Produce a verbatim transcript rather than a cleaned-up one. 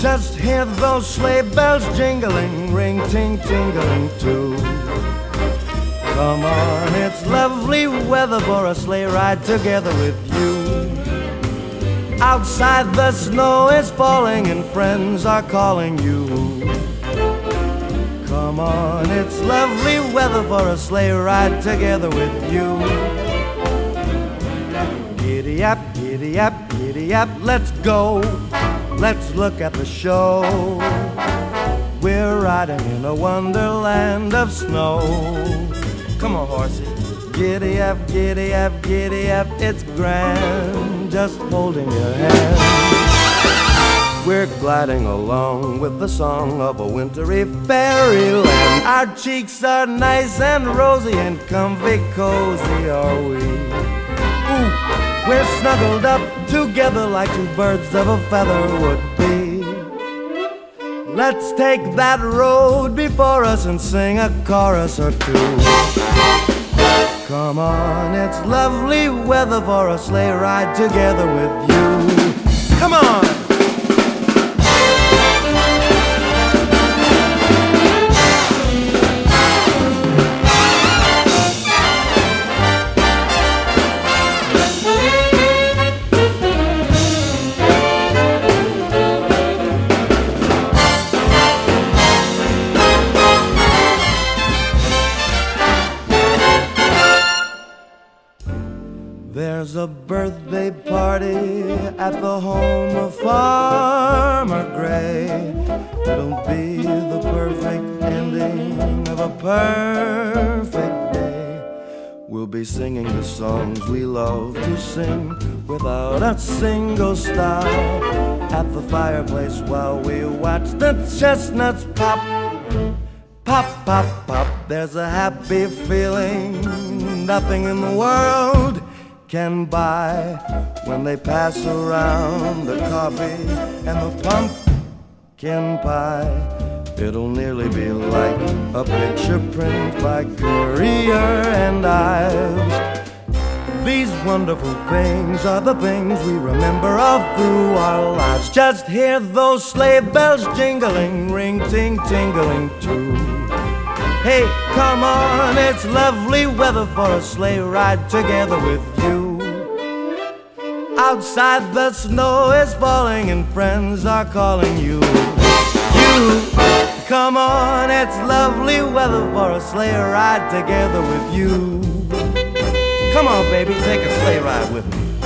Just hear those sleigh bells jingling, ring, ting, tingling too. Come on, it's lovely weather for a sleigh ride together with you. Outside the snow is falling and friends are calling you. Come on, it's lovely weather for a sleigh ride together with you. Giddy up, giddy up, giddy up, let's go. Let's look at the show. We're riding in a wonderland of snow. Come on, horsey. Giddy up, giddy up, giddy up, it's grand, just holding your hand. We're gliding along with the song of a wintry fairyland. Our cheeks are nice and rosy and comfy cozy are we. Ooh, we're snuggled up together like two birds of a feather would be. Let's take that road before us and sing a chorus or two. Come on, it's lovely weather for a sleigh ride together with you. Come on! There's a birthday party at the home of Farmer Gray. It'll be the perfect ending of a perfect day. We'll be singing the songs we love to sing without a single stop at the fireplace while we watch the chestnuts pop. Pop, pop, pop. There's a happy feeling nothing in the world can buy when they pass around the coffee and the pumpkin pie. It'll nearly be like a picture print by Currier and Ives. These wonderful things are the things we remember all through our lives. Just hear those sleigh bells jingling, ring, ting, tingling too. Hey, come on, it's lovely weather for a sleigh ride together with you. Outside the snow is falling and friends are calling you. You, come on, it's lovely weather for a sleigh ride together with you. Come on, baby, take a sleigh ride with me.